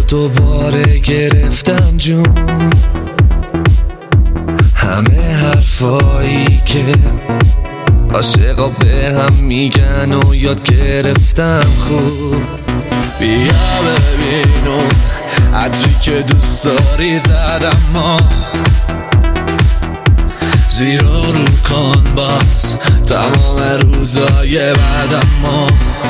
دوباره گرفتم جون. همه حرفایی که عاشقا به هم میگن و یاد گرفتم خوب. بیا ببین اون عطری که دوست داری زدم ما، زیرا رو کن باز تمام روزای بعدم ما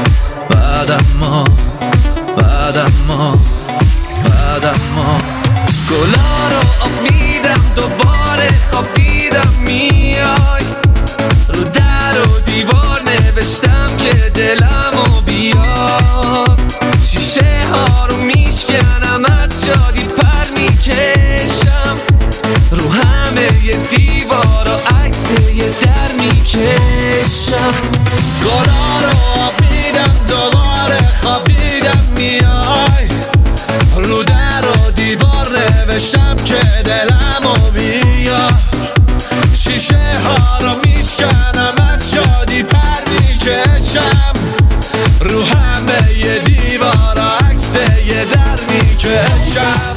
گلا رو آب میدم دوباره خواب دیدم میای، رو در و دیوار نوشتم که دلمو بیار. شیشه ها رو میشکنم از شادی پر میکشم، رو همه ی دیوار و عکس یه در میکشم. گلا رو آب میدم دوباره خواب دیدم میای، رو در و دیوار نوشتم که دلمو بیار. شیشه ها رو میشکنم از شادی پر میکشم، رو همه ی دیوار و عکس یه در میکشم.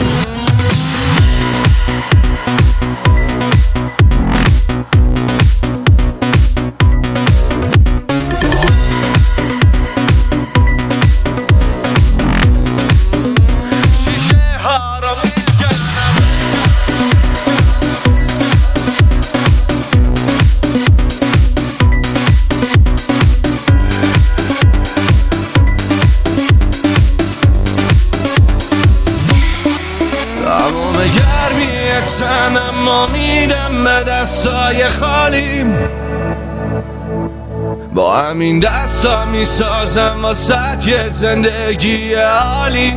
تنم ما میدم به دستای خالیم، با همین دستا میسازم واسه یه زندگی عالی.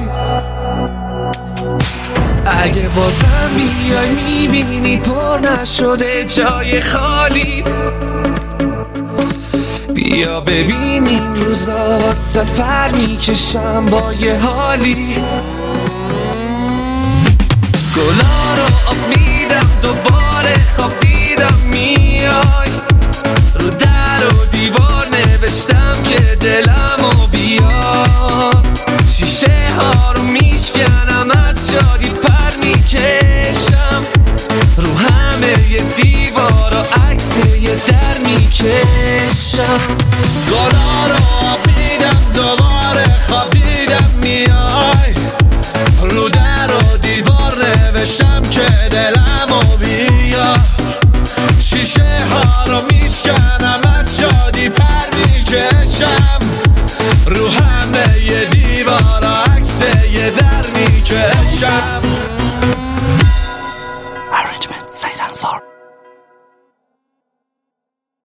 اگه بازم بیای میبینی پر نشده جای خالی، بیا ببین این روزا واسه پر میکشم با یه حالی. گلا رو آب میدم دوباره خواب دیدم میای، رو در و دیوار نوشتم که دلمو بیار. شیشه ها رو میشکنم از شادی پر میکشم، رو همه ی دیوار و عکس یه در میکشم. گلا رو آب میدم دوباره خواب دیدم میای، رو در و دیوار نوشتم که دلمو بیار. شیشه ها رو میشکنم از شادی پر میکشم، رو